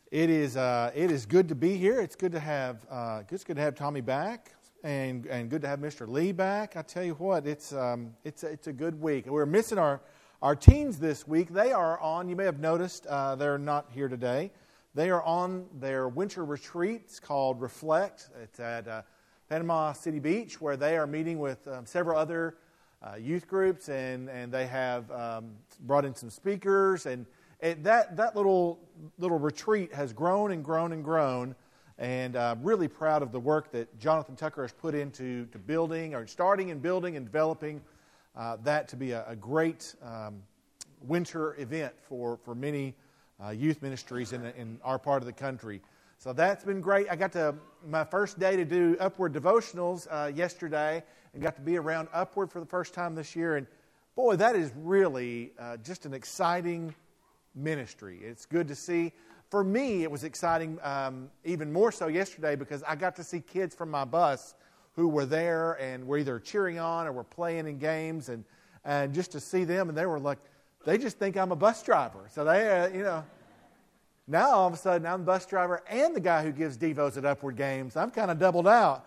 It is good to be here. It's good to have Tommy back, and good to have Mr. Lee back. I tell you what, it's a good week. We're missing our teens this week. They are on. You may have noticed they're not here today. They are on their winter retreat. It's called Reflect. It's at Panama City Beach, where they are meeting with several other youth groups, and they have brought in some speakers and. That little retreat has grown and grown and grown, and really proud of the work that Jonathan Tucker has put into starting and building and developing that to be a great winter event for many youth ministries in our part of the country. So that's been great. I got my first day to do Upward devotionals yesterday, and got to be around Upward for the first time this year. And boy, that is really just an exciting ministry. It's good to see. For me, it was exciting even more so yesterday because I got to see kids from my bus who were there and were either cheering on or were playing in games, and just to see them, and they were like, they just think I'm a bus driver. So they, now all of a sudden I'm the bus driver and the guy who gives devos at Upward games. I'm kind of doubled out.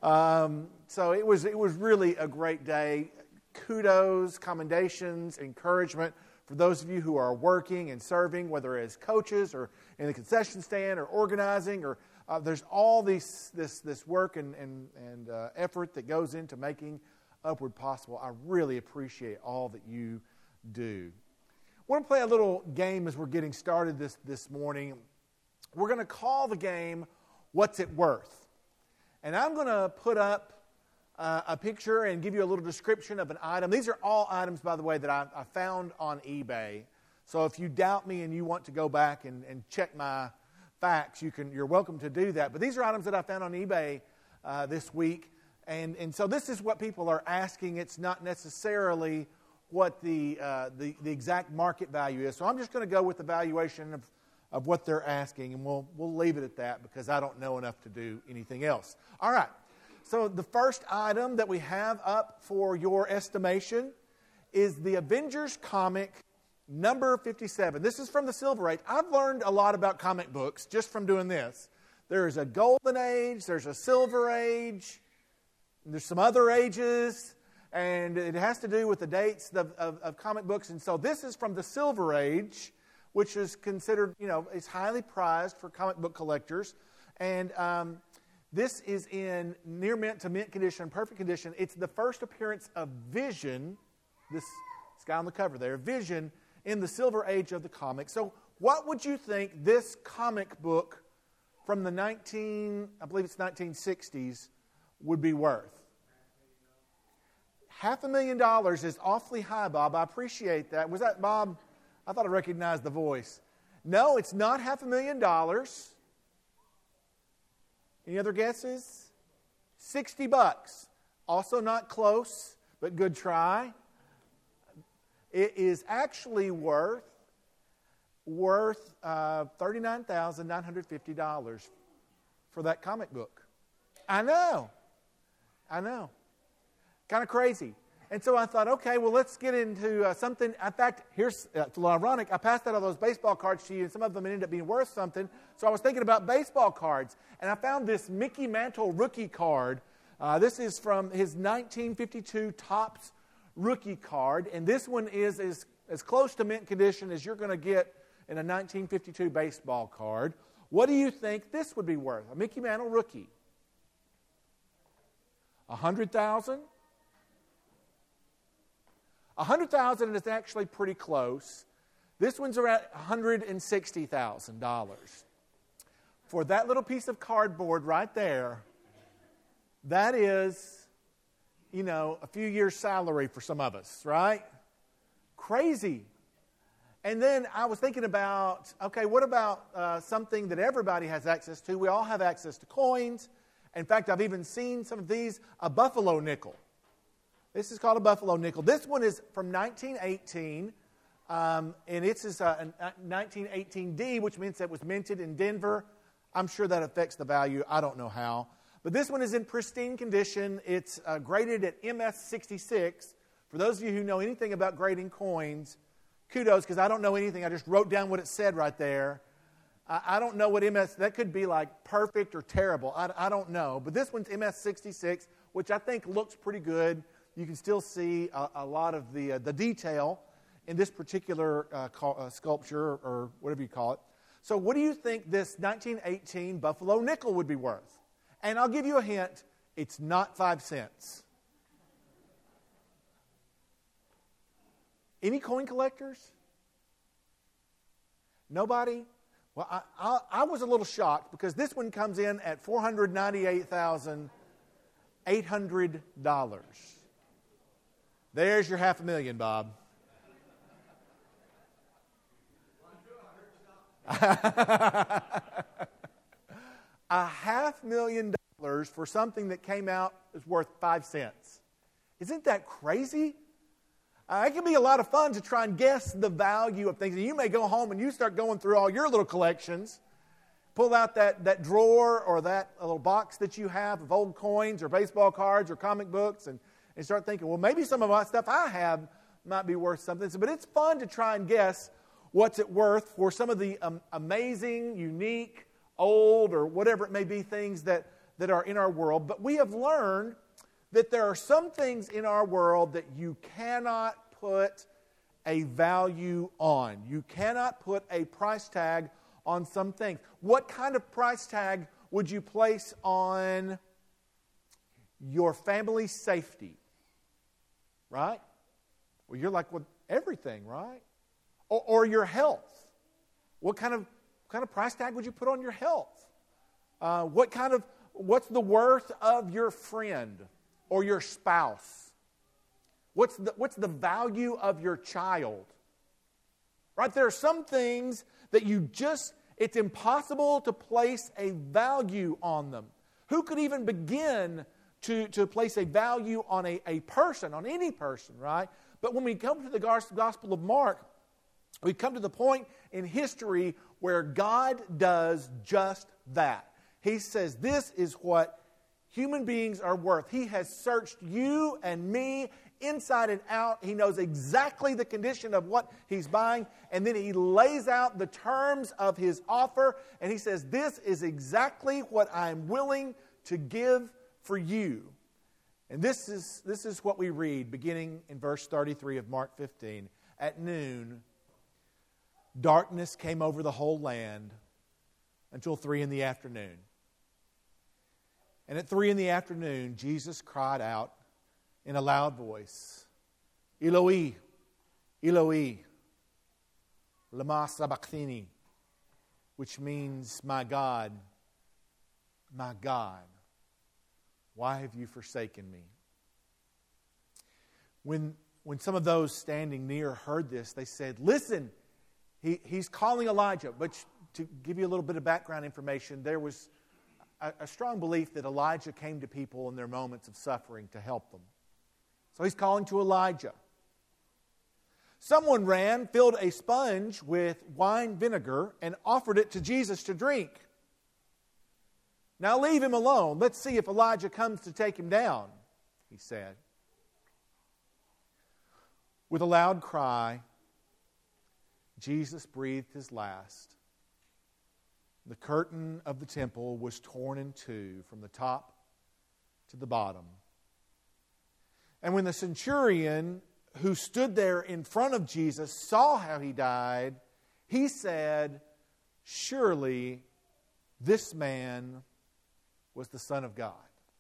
So it was really a great day. Kudos, commendations, encouragement for those of you who are working and serving, whether as coaches or in the concession stand or organizing, or there's all this work and effort that goes into making Upward possible. I really appreciate all that you do. I want to play a little game as we're getting started this morning. We're going to call the game, What's It Worth? And I'm going to put up a picture and give you a little description of an item. These are all items, by the way, that I found on eBay. So if you doubt me and you want to go back and check my facts, you're welcome to do that. But these are items that I found on eBay this week. And so this is what people are asking. It's not necessarily what the exact market value is. So I'm just going to go with the valuation of what they're asking, and we'll leave it at that because I don't know enough to do anything else. All right. So the first item that we have up for your estimation is the Avengers comic number 57. This is from the Silver Age. I've learned a lot about comic books just from doing this. There's a Golden Age, there's a Silver Age, there's some other ages, and it has to do with the dates of comic books. And so this is from the Silver Age, which is considered, is highly prized for comic book collectors. And this is in near mint to mint condition, perfect condition. It's the first appearance of Vision, this guy on the cover there, Vision, in the Silver Age of the comic. So what would you think this comic book from the 1960s would be worth? $500,000 is awfully high, Bob. I appreciate that. Was that Bob? I thought I recognized the voice. No, it's not $500,000. Any other guesses? $60. Also not close, but good try. It is actually worth $39,950 for that comic book. I know. Kind of crazy. And so I thought, okay, well, let's get into something. In fact, it's a little ironic. I passed out all those baseball cards to you, and some of them ended up being worth something. So I was thinking about baseball cards, and I found this Mickey Mantle rookie card. This is from his 1952 Topps rookie card, and this one is as close to mint condition as you're going to get in a 1952 baseball card. What do you think this would be worth? A Mickey Mantle rookie? $100,000? $100,000 is actually pretty close. This one's around $160,000. For that little piece of cardboard right there, that is, a few years' salary for some of us, right? Crazy. And then I was thinking about, okay, what about something that everybody has access to? We all have access to coins. In fact, I've even seen some of these, a buffalo nickel. This is called a buffalo nickel. This one is from 1918, and it's a 1918D, which means it was minted in Denver. I'm sure that affects the value. I don't know how. But this one is in pristine condition. It's graded at MS66. For those of you who know anything about grading coins, kudos, because I don't know anything. I just wrote down what it said right there. I don't know what MS, that could be like perfect or terrible. I don't know. But this one's MS-66, which I think looks pretty good. You can still see a lot of the detail in this particular sculpture or whatever you call it. So what do you think this 1918 Buffalo nickel would be worth? And I'll give you a hint. It's not 5 cents. Any coin collectors? Nobody? Well, I was a little shocked because this one comes in at $498,800. There's your $500,000, Bob. $500,000 for something that came out is worth 5 cents. Isn't that crazy? It can be a lot of fun to try and guess the value of things. And you may go home and you start going through all your little collections, pull out that drawer or that little box that you have of old coins or baseball cards or comic books and start thinking, well, maybe some of my stuff I have might be worth something. But it's fun to try and guess what's it worth for some of the amazing, unique, old, or whatever it may be things that are in our world. But we have learned that there are some things in our world that you cannot put a value on. You cannot put a price tag on some things. What kind of price tag would you place on your family's safety? Right? Well, you're like, well, everything, right? Or your health. What kind of price tag would you put on your health? What's the worth of your friend or your spouse? What's the value of your child? Right? There are some things that it's impossible to place a value on them. Who could even begin to place a value on a person, on any person, right? But when we come to the Gospel of Mark, we come to the point in history where God does just that. He says, this is what human beings are worth. He has searched you and me inside and out. He knows exactly the condition of what he's buying. And then he lays out the terms of his offer. And he says, this is exactly what I'm willing to give for you. And this is what we read beginning in verse 33 of Mark 15. At noon, darkness came over the whole land until 3 p.m. And at 3 p.m, Jesus cried out in a loud voice, Eloi, Eloi, lama sabachthani, which means, my God, why have you forsaken me? When some of those standing near heard this, they said, listen, he's calling Elijah. But to give you a little bit of background information, there was a strong belief that Elijah came to people in their moments of suffering to help them. So he's calling to Elijah. Someone ran, filled a sponge with wine vinegar, and offered it to Jesus to drink. Now leave him alone. Let's see if Elijah comes to take him down, he said. With a loud cry, Jesus breathed his last. The curtain of the temple was torn in two from the top to the bottom. And when the centurion who stood there in front of Jesus saw how he died, he said, surely this man was the Son of God.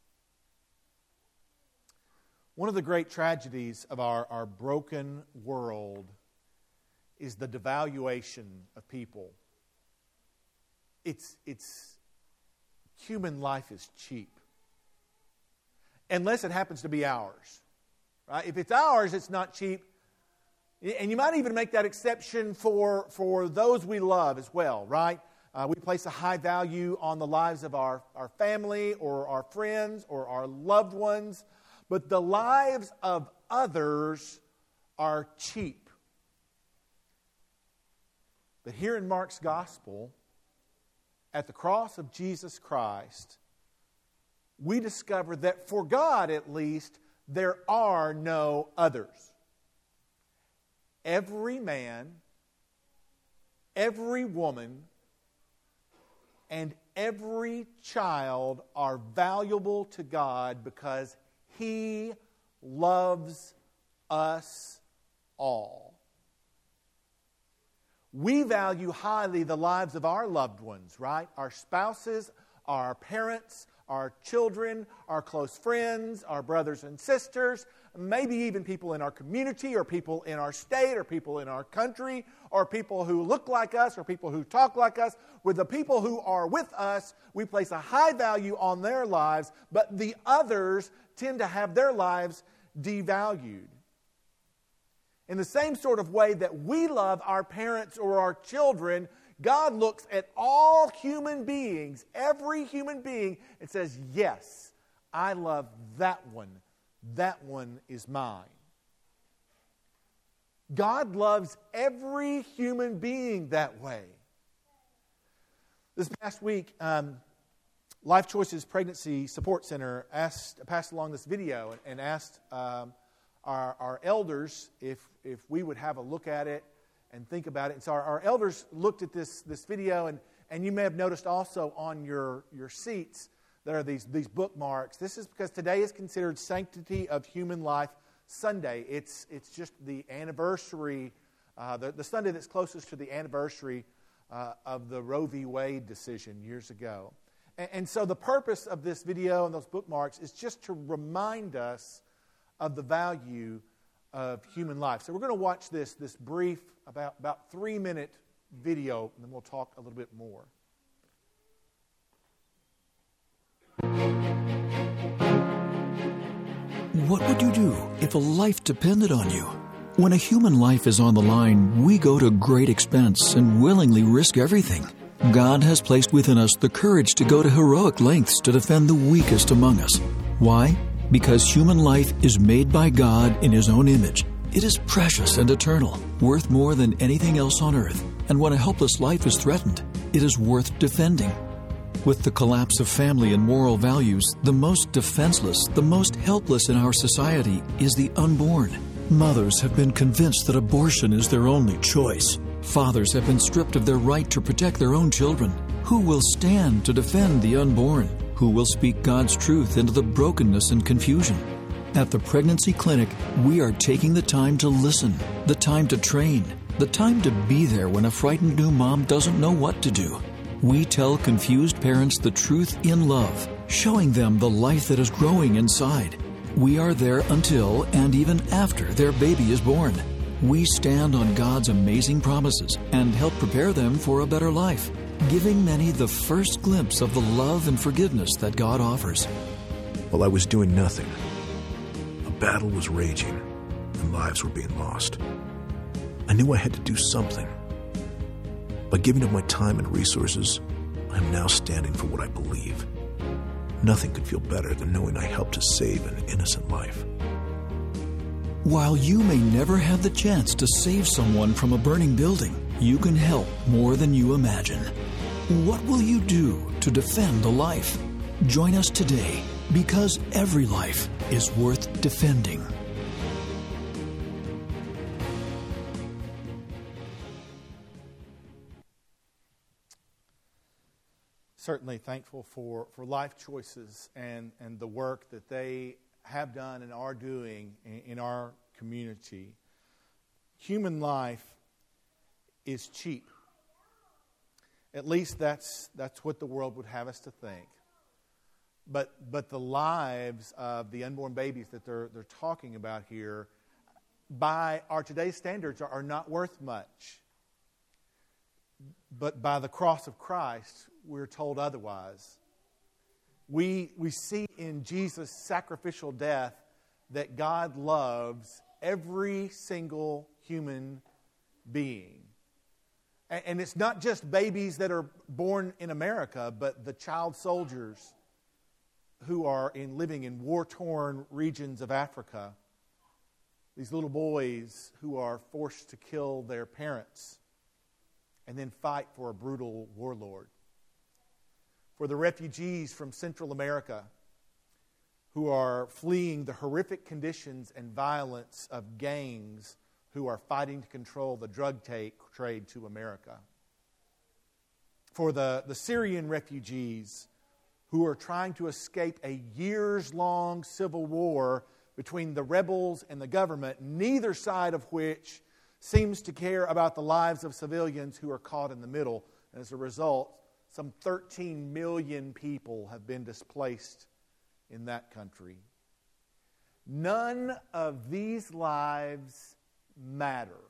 One of the great tragedies of our broken world is the devaluation of people. It's human life is cheap. Unless it happens to be ours. Right? If it's ours, it's not cheap. And you might even make that exception for those we love as well, right? We place a high value on the lives of our family or our friends or our loved ones. But the lives of others are cheap. But here in Mark's Gospel, at the cross of Jesus Christ, we discover that for God at least, there are no others. Every man, every woman, and every child are valuable to God because He loves us all. We value highly the lives of our loved ones, right? Our spouses, our parents, our children, our close friends, our brothers and sisters, maybe even people in our community or people in our state or people in our country or people who look like us or people who talk like us. With the people who are with us, we place a high value on their lives, but the others tend to have their lives devalued. In the same sort of way that we love our parents or our children, God looks at all human beings, every human being, and says, yes, I love that one. That one is mine. God loves every human being that way. This past week, Life Choices Pregnancy Support Center passed along this video and asked our elders if we would have a look at it and think about it. And so our elders looked at this video, and you may have noticed also on your seats there are these bookmarks. This is because today is considered Sanctity of Human Life Sunday. It's just the anniversary, the Sunday that's closest to the anniversary of the Roe v. Wade decision years ago. And so the purpose of this video and those bookmarks is just to remind us of the value of human life. So we're going to watch this brief, about 3-minute video, and then we'll talk a little bit more. What would you do if a life depended on you? When a human life is on the line, we go to great expense and willingly risk everything. God has placed within us the courage to go to heroic lengths to defend the weakest among us. Why? Because human life is made by God in His own image. It is precious and eternal, worth more than anything else on earth. And when a helpless life is threatened, it is worth defending. With the collapse of family and moral values, the most defenseless, the most helpless in our society is the unborn. Mothers have been convinced that abortion is their only choice. Fathers have been stripped of their right to protect their own children. Who will stand to defend the unborn? Who will speak God's truth into the brokenness and confusion? At the Pregnancy Clinic, we are taking the time to listen, the time to train, the time to be there when a frightened new mom doesn't know what to do. We tell confused parents the truth in love, showing them the life that is growing inside. We are there until and even after their baby is born. We stand on God's amazing promises and help prepare them for a better life, giving many the first glimpse of the love and forgiveness that God offers. While I was doing nothing, a battle was raging and lives were being lost. I knew I had to do something. By giving up my time and resources, I am now standing for what I believe. Nothing could feel better than knowing I helped to save an innocent life. While you may never have the chance to save someone from a burning building, you can help more than you imagine. What will you do to defend a life? Join us today, because every life is worth defending. Certainly thankful for Life Choices and the work that they have done and are doing in our community. Human life is cheap. At least that's what the world would have us to think. But the lives of the unborn babies that they're talking about here, by our today's standards, are not worth much. But by the cross of Christ, we're told otherwise. We see in Jesus' sacrificial death that God loves every single human being. And it's not just babies that are born in America, but the child soldiers who are living in war-torn regions of Africa. These little boys who are forced to kill their parents and then fight for a brutal warlord. For the refugees from Central America who are fleeing the horrific conditions and violence of gangs who are fighting to control the drug trade to America. for the Syrian refugees who are trying to escape a years-long civil war between the rebels and the government, neither side of which seems to care about the lives of civilians who are caught in the middle. And as a result, some 13 million people have been displaced in that country. None of these lives matter,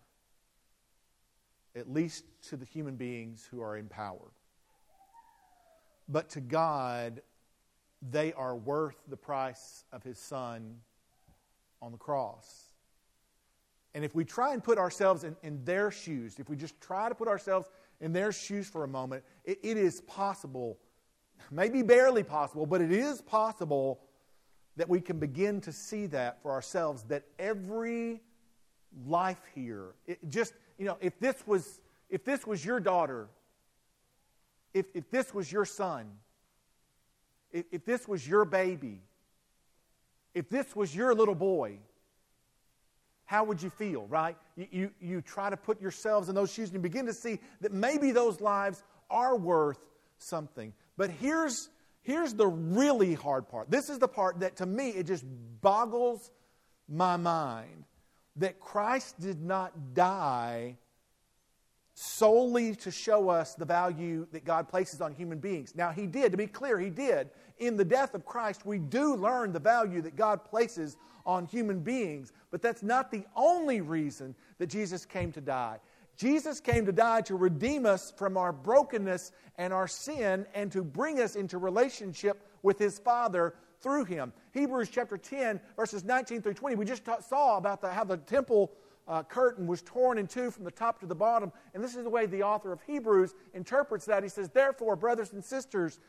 at least to the human beings who are in power. But to God, they are worth the price of His Son on the cross. And if we try and put ourselves in their shoes, if we just try to put ourselves in their shoes for a moment, it is possible, maybe barely possible, but it is possible that we can begin to see that for ourselves, that every life here, if this was your daughter, if this was your son, if this was your baby, if this was your little boy, how would you feel, right? You try to put yourselves in those shoes and you begin to see that maybe those lives are worth something. But here's the really hard part. This is the part that to me it just boggles my mind. That Christ did not die solely to show us the value that God places on human beings. Now He did, to be clear, He did. In the death of Christ, we do learn the value that God places on human beings. But that's not the only reason that Jesus came to die. Jesus came to die to redeem us from our brokenness and our sin and to bring us into relationship with His Father through Him. Hebrews chapter 10, verses 19 through 20, we just saw about how the temple curtain was torn in two from the top to the bottom. And this is the way the author of Hebrews interprets that. He says, therefore, brothers and sisters,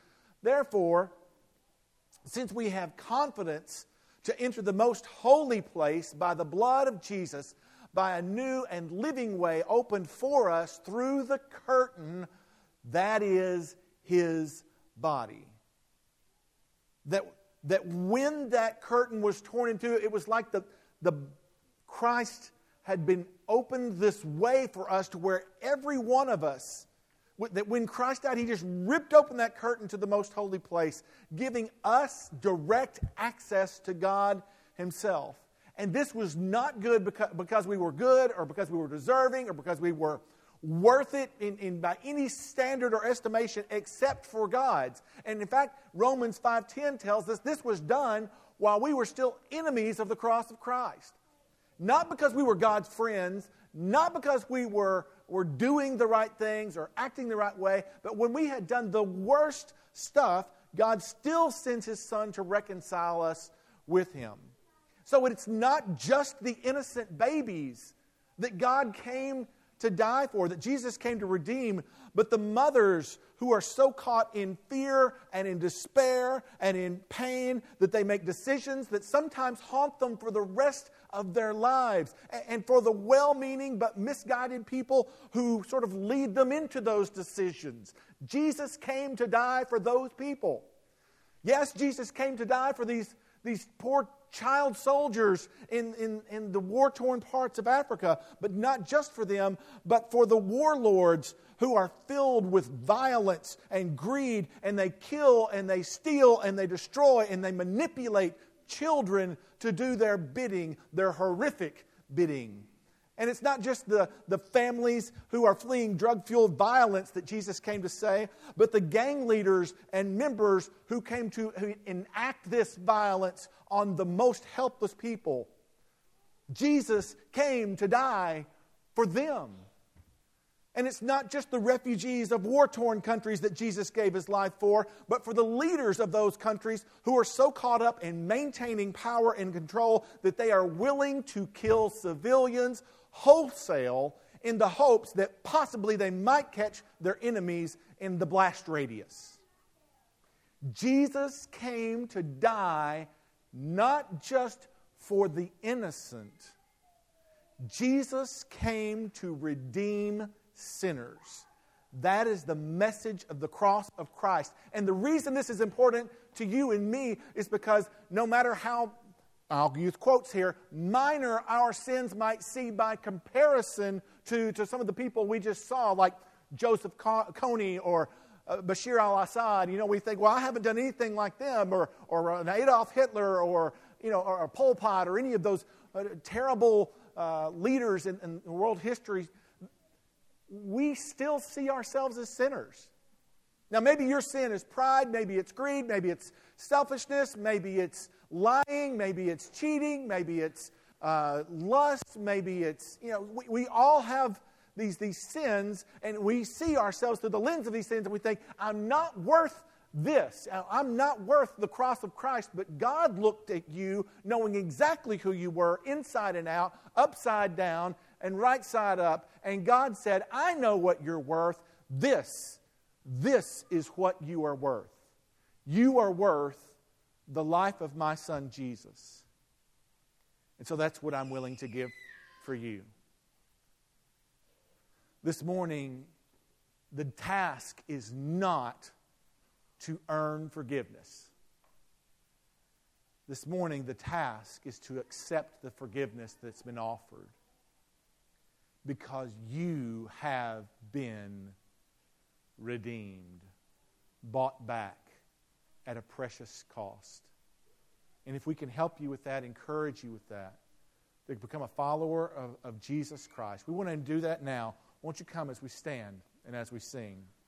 since we have confidence to enter the most holy place by the blood of Jesus, by a new and living way opened for us through the curtain that is His body. That when that curtain was torn in two, it was like the Christ had been opened this way for us to where every one of us, that when Christ died, He just ripped open that curtain to the most holy place, giving us direct access to God Himself. And this was not good because we were good or because we were deserving or because we were worth it by any standard or estimation except for God's. And in fact, Romans 5:10 tells us this was done while we were still enemies of the cross of Christ. Not because we were God's friends, not because we were doing the right things or acting the right way, but when we had done the worst stuff, God still sends His Son to reconcile us with Him. So it's not just the innocent babies that God came to die for, that Jesus came to redeem, but the mothers who are so caught in fear and in despair and in pain that they make decisions that sometimes haunt them for the rest of their lives, and for the well-meaning but misguided people who sort of lead them into those decisions. Jesus came to die for those people. Yes, Jesus came to die for these poor child soldiers in the war-torn parts of Africa, but not just for them, but for the warlords who are filled with violence and greed, and they kill and they steal and they destroy and they manipulate children to do their bidding, their horrific bidding. And it's not just the families who are fleeing drug-fueled violence that Jesus came to save, but the gang leaders and members who enact this violence on the most helpless people. Jesus came to die for them. And it's not just the refugees of war-torn countries that Jesus gave His life for, but for the leaders of those countries who are so caught up in maintaining power and control that they are willing to kill civilians wholesale in the hopes that possibly they might catch their enemies in the blast radius. Jesus came to die not just for the innocent. Jesus came to redeem sinners. That is the message of the cross of Christ. And the reason this is important to you and me is because no matter how, I'll use quotes here, minor our sins might seem by comparison to some of the people we just saw, like Joseph Kony or Bashir al-Assad, we think, well, I haven't done anything like them, or an Adolf Hitler, or or Pol Pot, or any of those terrible leaders in world history. We still see ourselves as sinners. Now, maybe your sin is pride, maybe it's greed, maybe it's selfishness, maybe it's lying, maybe it's cheating, maybe it's lust, maybe it's, we all have these sins, and we see ourselves through the lens of these sins, and we think, I'm not worth this. I'm not worth the cross of Christ. But God looked at you knowing exactly who you were, inside and out, upside down, and right side up. And God said, I know what you're worth. This is what you are worth. You are worth the life of my son Jesus. And so that's what I'm willing to give for you. This morning, the task is not to earn forgiveness. This morning, the task is to accept the forgiveness that's been offered, because you have been redeemed, bought back at a precious cost. And if we can help you with that, encourage you with that, to become a follower of Jesus Christ, we want to do that now. Won't you come as we stand and as we sing?